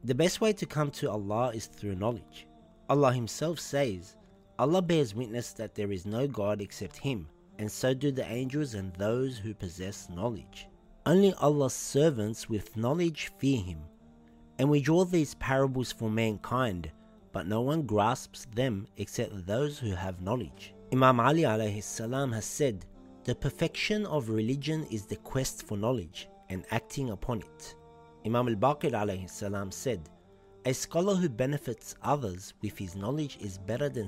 The best way to come to Allah is through knowledge. Allah Himself says, Allah bears witness that there is no God except Him, and so do the angels and those who possess knowledge. Only Allah's servants with knowledge fear Him. And we draw these parables for mankind, but no one grasps them except those who have knowledge. Imam Ali alayhi salam has said, the perfection of religion is the quest for knowledge and acting upon it. Imam al-Baqir alayhi salam said, a scholar who benefits others with his knowledge is better than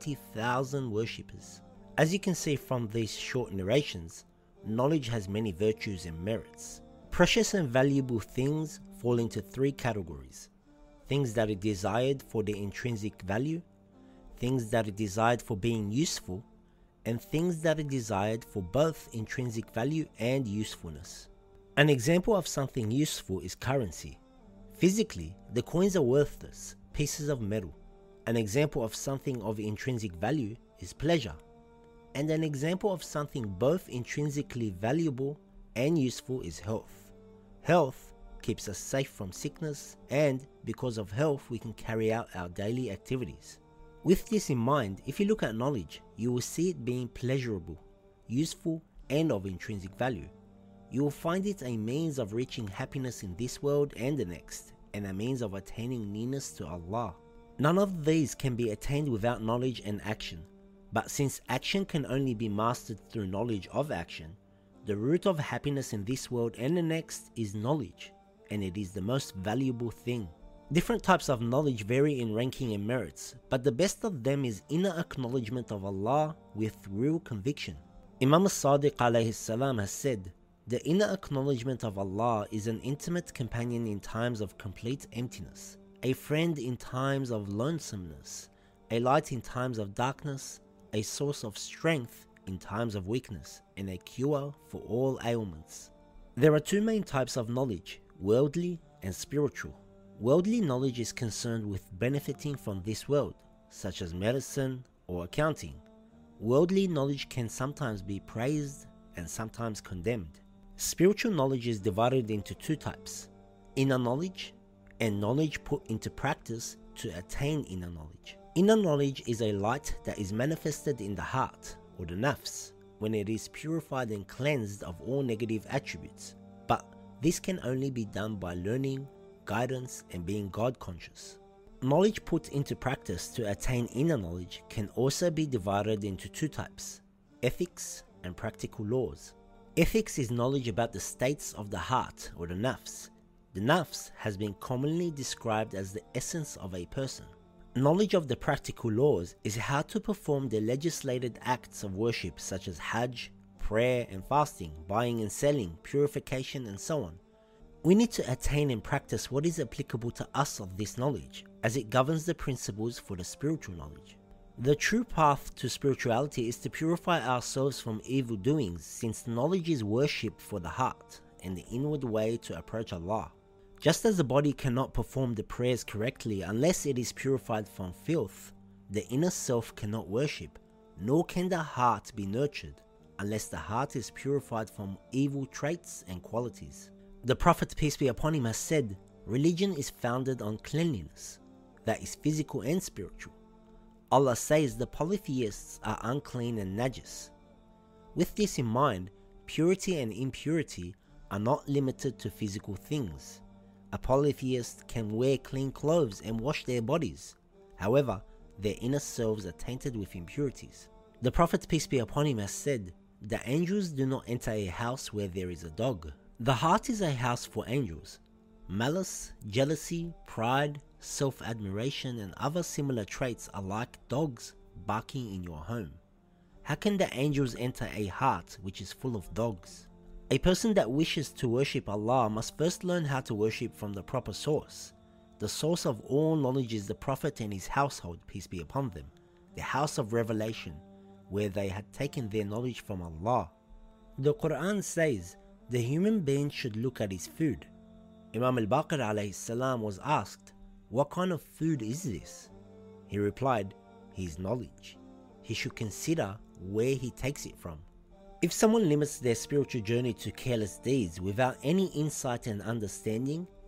70,000 worshippers. As you can see from these short narrations, knowledge has many virtues and merits. Precious and valuable things fall into three categories: things that are desired for their intrinsic value, things that are desired for being useful, and things that are desired for both intrinsic value and usefulness. An example of something useful is currency. Physically, the coins are worthless, pieces of metal. An example of something of intrinsic value is pleasure. And an example of something both intrinsically valuable and useful is health. Health keeps us safe from sickness, and because of health we can carry out our daily activities. With this in mind, if you look at knowledge, you will see it being pleasurable, useful, and of intrinsic value. You will find it a means of reaching happiness in this world and the next, and a means of attaining nearness to Allah. None of these can be attained without knowledge and action, but since action can only be mastered through knowledge of action, the root of happiness in this world and the next is knowledge, and it is the most valuable thing. Different types of knowledge vary in ranking and merits, but the best of them is inner acknowledgement of Allah with real conviction. Imam as-Sadiq alayhi salam has said, the inner acknowledgement of Allah is an intimate companion in times of complete emptiness, a friend in times of lonesomeness, a light in times of darkness, a source of strength in times of weakness, and a cure for all ailments. There are two main types of knowledge, worldly and spiritual. Worldly knowledge is concerned with benefiting from this world, such as medicine or accounting. Worldly knowledge can sometimes be praised and sometimes condemned. Spiritual knowledge is divided into two types: inner knowledge and knowledge put into practice to attain inner knowledge. Inner knowledge is a light that is manifested in the heart, or the nafs, when it is purified and cleansed of all negative attributes. But this can only be done by learning, guidance, and being God conscious. Knowledge put into practice to attain inner knowledge can also be divided into two types: ethics and practical laws. Ethics is knowledge about the states of the heart, or the nafs. The nafs has been commonly described as the essence of a person. Knowledge of the practical laws is how to perform the legislated acts of worship such as Hajj, prayer and fasting, buying and selling, purification, and so on. We need to attain and practice what is applicable to us of this knowledge, as it governs the principles for the spiritual knowledge. The true path to spirituality is to purify ourselves from evil doings, since knowledge is worship for the heart and the inward way to approach Allah. Just as the body cannot perform the prayers correctly unless it is purified from filth, the inner self cannot worship, nor can the heart be nurtured unless the heart is purified from evil traits and qualities. The Prophet, peace be upon him, has said, religion is founded on cleanliness, that is physical and spiritual. Allah says the polytheists are unclean and najis. With this in mind, purity and impurity are not limited to physical things. A polytheist can wear clean clothes and wash their bodies. However, their inner selves are tainted with impurities. The Prophet, peace be upon him, has said, the angels do not enter a house where there is a dog. The heart is a house for angels. Malice, jealousy, pride, self-admiration, and other similar traits are like dogs barking in your home. How can the angels enter a heart which is full of dogs? A person that wishes to worship Allah must first learn how to worship from the proper source. The source of all knowledge is the Prophet and his household, peace be upon them, the house of revelation, where they had taken their knowledge from Allah. The Quran says, the human being should look at his food. Imam al-Baqir alayhi salam was asked, what kind of food is this? He replied, his knowledge. He should consider where he takes it from. If someone limits their spiritual journey to careless deeds without any insight and understanding,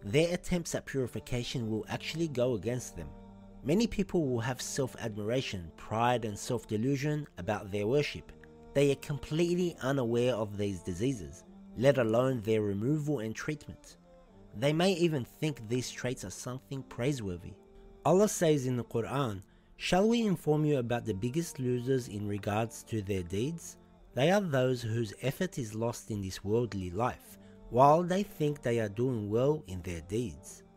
their attempts at purification will actually go against them. Many people will have self-admiration, pride and self-delusion about their worship. They are completely unaware of these diseases, let alone their removal and treatment. They may even think these traits are something praiseworthy. Allah says in the Quran, "Shall we inform you about the biggest losers in regards to their deeds? They are those whose effort is lost in this worldly life, while they think they are doing well in their deeds."